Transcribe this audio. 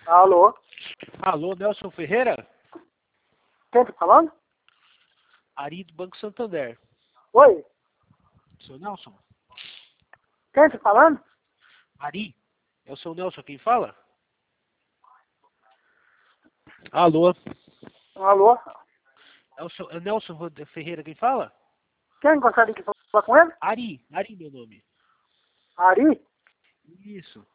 Alô? Alô, Nelson Ferreira? Quem tá falando? Ari do Banco Santander. Oi? Seu Nelson? Quem tá falando? Ari? É o seu Nelson quem fala? Alô? Alô? É o Nelson Ferreira quem fala? Quem gostaria de falar com ele? Ari meu nome. Ari? Isso.